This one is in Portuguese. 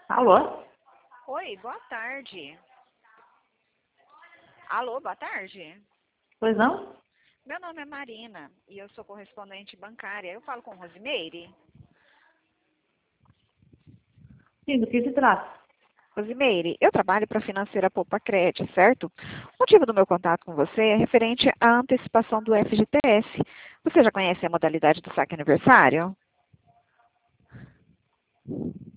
Alô? Oi, boa tarde. Alô, boa tarde. Pois não? Meu nome é Marina e eu sou correspondente bancária. Eu falo com Rosimeire. Sim, do que se trata? Rosimeire, eu trabalho para a financeira Poupa Cred, certo? O motivo do meu contato com você é referente à antecipação do FGTS. Você já conhece a modalidade do saque aniversário?